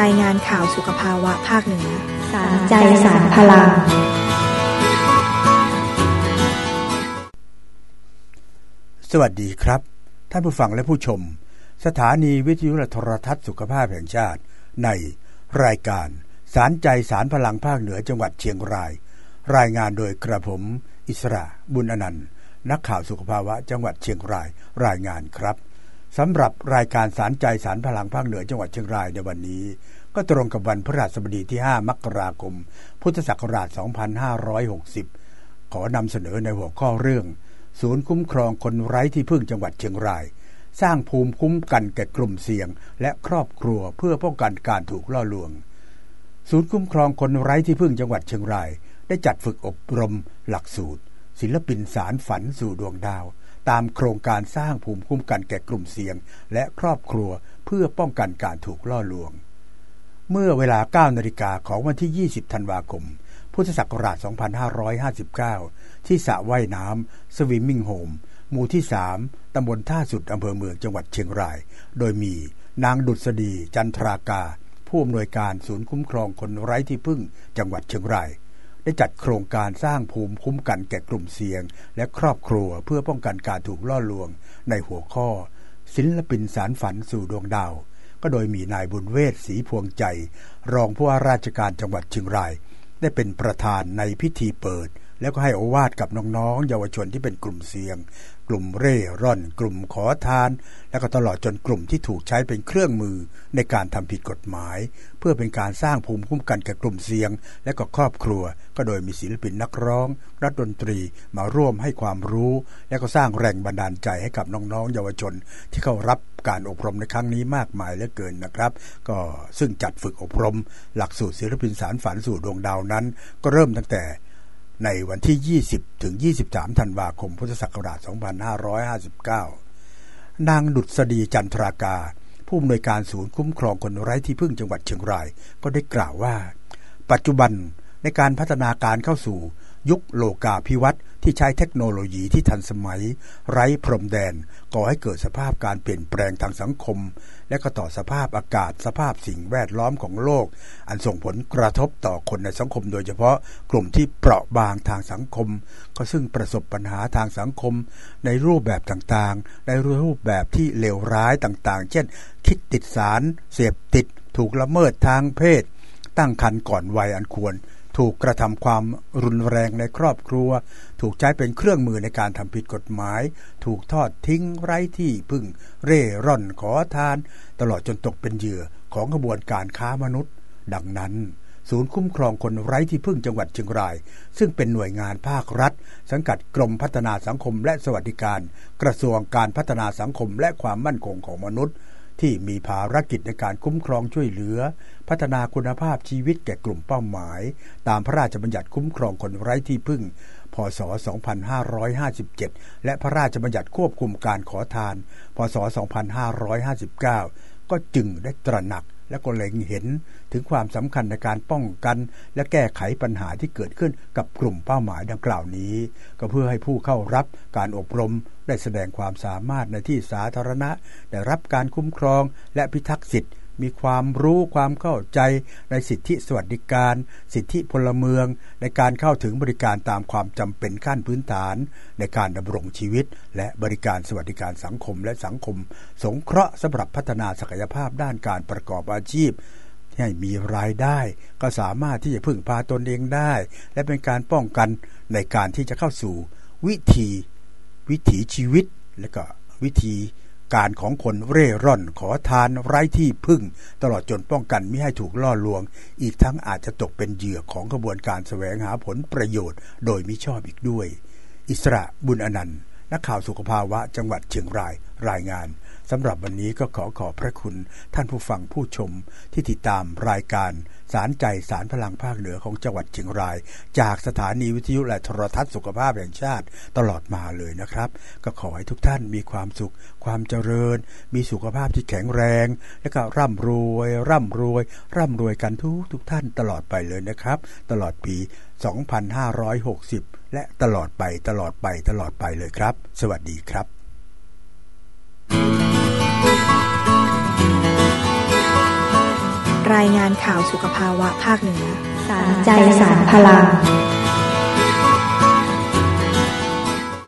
ายงานข่าวสุขภาวะภาคเหนือสารใจสารพลังสวัสดีครับท่านผู้ฟังและผู้ชมสถานีวิทยุและโทรทัศน์สุขภาพแห่งชาติในรายการสารใจสารพลังภาคเหนือจังหวัดเชียงรายรายงานโดยกระผมอิสระบุญอนันต์นักข่าวสุขภาวะจังหวัดเชียงรายรายงานครับสำหรับรายการสารใจสารพลังภาคเหนือจังหวัดเชียงรายในวันนี้ก็ตรงกับวันพฤหัสบดีที่5มกราคมพุทธศักราช2560ขอนำเสนอในหัวข้อเรื่องศูนย์คุ้มครองคนไร้ที่พึ่งจังหวัดเชียงรายสร้างภูมิคุ้มกันแก่กลุ่มเสี่ยงและครอบครัวเพื่อป้องกันการถูกล่อลวงศูนย์คุ้มครองคนไร้ที่พึ่งจังหวัดเชียงรายได้จัดฝึกอบรมหลักสูตรศิลปินสารฝันสู่ดวงดาวตามโครงการสร้างภูมิคุ้มกันแก่กลุ่มเสี่ยงและครอบครัวเพื่อป้องกันการถูกล่อลวงเมื่อเวลา 9 นาฬิกาของวันที่ 20 ธันวาคมพุทธศักราช 2559 ที่สระว่ายน้ำสวิมมิ่งโฮมหมู่ที่ 3 ตำบลท่าสุดอำเภอเมืองจังหวัดเชียงรายโดยมีนางดุษฎีจันทรากาผู้อำนวยการศูนย์คุ้มครองคนไร้ที่พึ่งจังหวัดเชียงรายได้จัดโครงการสร้างภูมิคุ้มกันแก่กลุ่มเสี่ยงและครอบครัวเพื่อป้องกันการถูกล่อลวงในหัวข้อศิลปินสารฝันสู่ดวงดาวก็โดยมีนายบุญเวศศรีพวงใจรองผู้ว่าราชการจังหวัดเชียงรายได้เป็นประธานในพิธีเปิดแล้วก็ให้โอวาทกับน้องๆเยาวชนที่เป็นกลุ่มเสี่ยงกลุ่มเร่ร่อนกลุ่มขอทานและก็ตลอดจนกลุ่มที่ถูกใช้เป็นเครื่องมือในการทำผิดกฎหมายเพื่อเป็นการสร้างภูมิคุ้มกันแก่กลุ่มเสี่ยงและก็ครอบครัวก็โดยมีศิลปินนักร้องนักดนตรีมาร่วมให้ความรู้และก็สร้างแรงบันดาลใจให้กับน้องๆเยาวชนที่เข้ารับการอบรมในครั้งนี้มากมายเหลือเกินนะครับก็ซึ่งจัดฝึกอบรมหลักสูตรศิลปินสารฝันสู่ดวงดาวนั้นก็เริ่มตั้งแต่ในวันที่ 20 ถึง 23 ธันวาคม พุทธศักราช 2559 นางดุษฎีจันทรากาผู้อำนวยการศูนย์คุ้มครองคนไร้ที่พึ่งจังหวัดเชียงรายก็ได้กล่าวว่าปัจจุบันในการพัฒนาการเข้าสู่ยุคโลกาภิวัตน์ที่ใช้เทคโนโลยีที่ทันสมัยไร้พรมแดนก่อให้เกิดสภาพการเปลี่ยนแปลงทางสังคมและก็ต่อสภาพอากาศสภาพสิ่งแวดล้อมของโลกอันส่งผลกระทบต่อคนในสังคมโดยเฉพาะกลุ่มที่เปราะบางทางสังคมก็ซึ่งประสบปัญหาทางสังคมในรูปแบบต่างๆในรูปแบบที่เลวร้ายต่างๆเช่นคิดติดสารเสพติดถูกละเมิดทางเพศตั้งครรภ์ก่อนวัยอันควรถูกกระทำความรุนแรงในครอบครัวถูกใช้เป็นเครื่องมือในการทำผิดกฎหมายถูกทอดทิ้งไร้ที่พึ่งเร่ร่อนขอทานตลอดจนตกเป็นเหยื่อของกระบวนการค้ามนุษย์ดังนั้นศูนย์คุ้มครองคนไร้ที่พึ่งจังหวัดเชียงรายซึ่งเป็นหน่วยงานภาครัฐสังกัดกรมพัฒนาสังคมและสวัสดิการกระทรวงการพัฒนาสังคมและความมั่นคงของมนุษย์ที่มีภารกิจในการคุ้มครองช่วยเหลือพัฒนาคุณภาพชีวิตแก่กลุ่มเป้าหมายตามพระราชบัญญัติคุ้มครองคนไร้ที่พึ่งพ.ศ. 2557และพระราชบัญญัติควบคุมการขอทานพ.ศ. 2559ก็จึงได้ตระหนักและก็เล็งเห็นถึงความสำคัญในการป้องกันและแก้ไขปัญหาที่เกิดขึ้นกับกลุ่มเป้าหมายดังกล่าวนี้ก็เพื่อให้ผู้เข้ารับการอบรมได้แสดงความสามารถในที่สาธารณะได้รับการคุ้มครองและพิทักษ์สิทธิมีความรู้ความเข้าใจในสิทธิสวัสดิการสิทธิพลเมืองในการเข้าถึงบริการตามความจำเป็นขั้นพื้นฐานในการดำรงชีวิตและบริการสวัสดิการสังคมและสังคมสงเคราะห์สำหรับพัฒนาศักยภาพด้านการประกอบอาชีพให้มีรายได้ก็สามารถที่จะพึ่งพาตนเองได้และเป็นการป้องกันในการที่จะเข้าสู่วิถีชีวิตและก็วิธีการของคนเร่ร่อนขอทานไร้ที่พึ่งตลอดจนป้องกันไม่ให้ถูกล่อลวงอีกทั้งอาจจะตกเป็นเหยื่อของกระบวนการแสวงหาผลประโยชน์โดยมิชอบอีกด้วยอิสระบุญอนันต์นักข่าวสุขภาวะจังหวัดเชียงรายรายงานสำหรับวันนี้ก็ขอบพระคุณท่านผู้ฟังผู้ชมที่ติดตามรายการสารใจสารพลังภาคเหนือของจังหวัดเชียงรายจากสถานีวิทยุและโทรทัศน์สุขภาพแห่งชาติตลอดมาเลยนะครับก็ขอให้ทุกท่านมีความสุขความเจริญมีสุขภาพที่แข็งแรงและก็ร่ำรวยกันทุกท่านตลอดไปเลยนะครับตลอดปี 2560 และตลอดไปเลยครับสวัสดีครับรายงานข่าวสุขภาวะภาคเหนือสารใจสารพลัง